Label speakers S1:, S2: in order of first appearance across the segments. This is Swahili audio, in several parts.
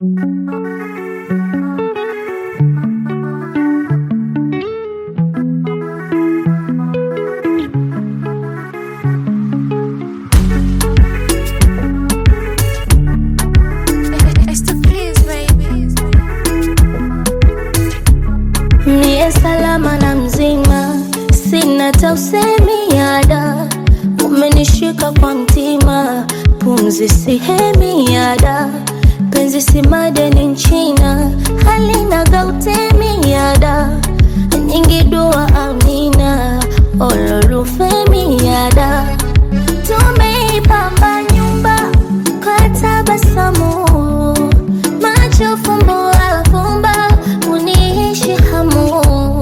S1: Niye salama na mzima, sina tausemi yada. Umenishika kwa mtima, pumzi sihemi yada. Penzi si madeni nchina, halina gautemi yada. Nyingi dua amina, olorufemi yada. Tumeipamba nyumba kwa tabasamu, macho fumbo afumba, uniishi hamu.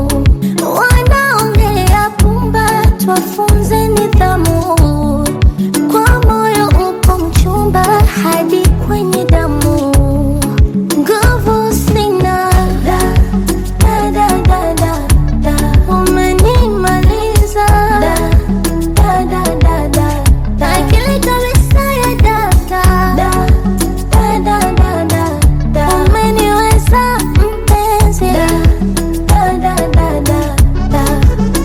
S1: Wanaongea pumba, twafunze nidhamu. Kwa moyo upo mchumba, hadi kwenye damu. Nguvu sina, da, da, da, da, da, da. Umenimaliza, da, da, da, da, da, da. Akili kabisa ya data, da, da, da, da, da, da. Umeniweza mpenzi, da, da, da, da, da, da.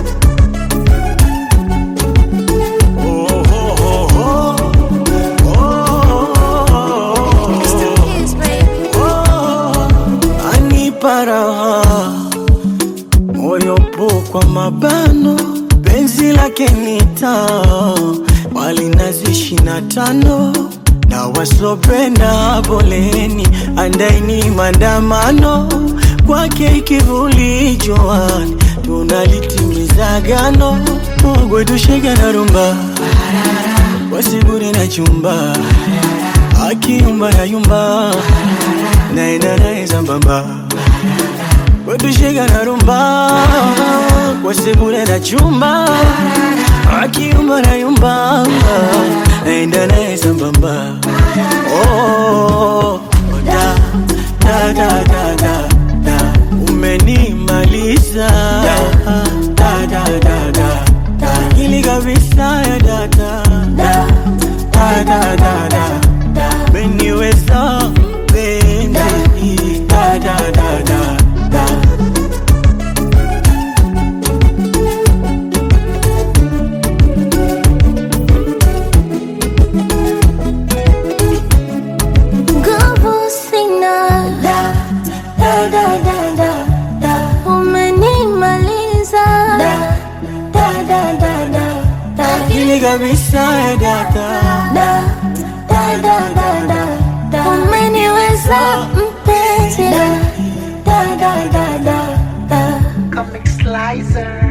S2: Aniparaha moyo po kwa mabano, penzi lake nita wali nazi 25 na wasopenda boleni, andaini mandamano kwake ikivuli joani, tunalitimiza gano. Mugwe tushega na rumba wasiburi na chumba, akiyumba na yumba naenda nae sambamba. Wetushega na rumba wasiburi na chumba, akiyumba na yumba naenda nae sambamba. Oh, da, da, da, da, da, da. Umenimaliza, da, da, da, da, da, da. Ili kabisa ya data, da, da, da, da, da, da. Umeniweza mpenzi, da, da, da, da, da.
S1: Nguvu sina, da, da, da, da, da, da. Umenimaliza, da, da, da, da, da, da.
S2: Ili kabisa ya data,
S1: Da, da, da, da, da, da. Umeniweza mpenzi, da, da, da, da, da, da.
S3: Comic Slicer.